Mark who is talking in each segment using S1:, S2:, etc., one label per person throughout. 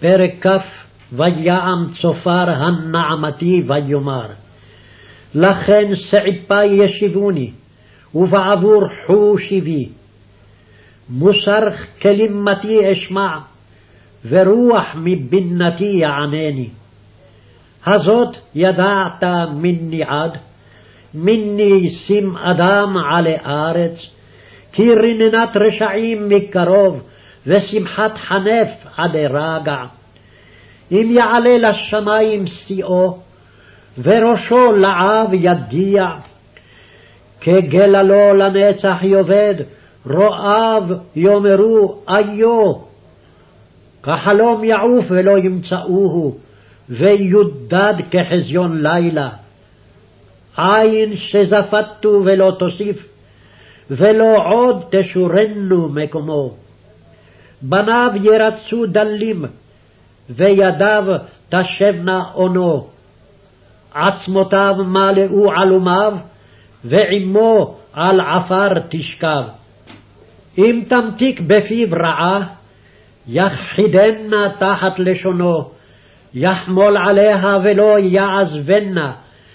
S1: פרק כ' ויעם צופר הנעמתי ויאמר לכן סעיפי ישיבוני ובעבור חושיבי מוסר כלימתי אשמע ורוח מבינתי יענני הזאת ידעת מני עד מני שים אדם עלי ארץ כי רננת רשעים מקרוב ושמחת חנף עד רגע אם יעלה לשמים שיאו וראשו לעב יגיע כגללו לנצח יאבד רואיו יאמרו איו כחלום יעוף ולא ימצאוהו ויודד כחזיון לילה עין שזפתו ולא תוסיף ולא עוד תשורנו מקומו בניו ירצו דלים וידיו תשבנה אונו עצמותיו מלאו עלומיו ועמו על עפר תשכב אם תמתיק בפיו רעה יכחידנה תחת לשונו יחמול עליה ולא יעזבנה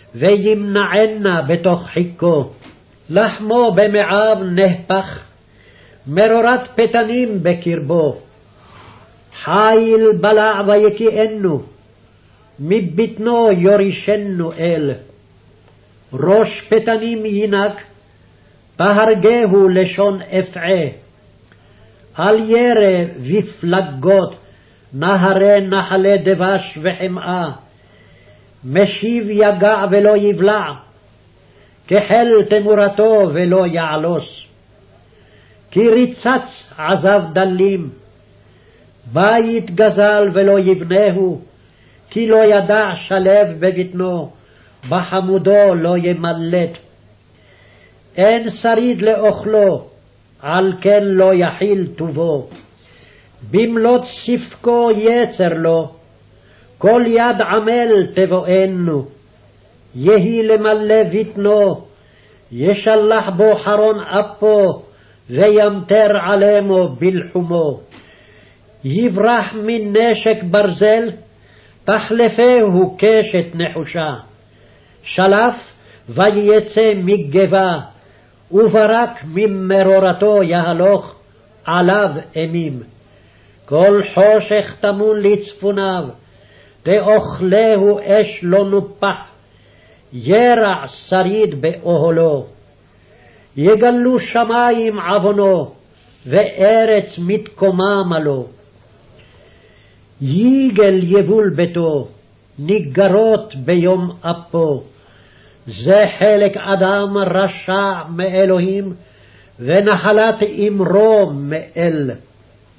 S1: וימנענה בתוך חיכו לחמו במעיו נהפך מרורת פתנים בקרבו חיל בלע ויקיאנו מבטנו יורישנו אל ראש פתנים ינק בהרגהו לשון אפעה על ירא ופלגות נהרי נחלי דבש וחמאה משיב יגע ולא יבלע כחל תמורתו ולא יעלוס כי ריצץ עזב דלים בית גזל ולא יבנהו כי לא ידע שלב בבטנו בחמודו לא ימלט אין שריד לאוכלו על כן לא יחיל טובו במלות ספקו יצר לו כל יד עמל תבואנו יהי למלא בטנו ישלח בו חרון אפו וימטר עלימו בלחומו יברח מנשק ברזל תחלפהו קשת נחושה שלף ויצא מגבה וברק ממרורתו יהלוך עליו אימים כל חושך טמון לצפוניו תאכלהו אש לא נופח ירע שריד באוהלו יגלו שמים עוונו וארץ מתקומם לו יגל יבול ביתו ניגרות ביום אפו זה חלק אדם רשע מאלוהים ונחלת אמרו מאל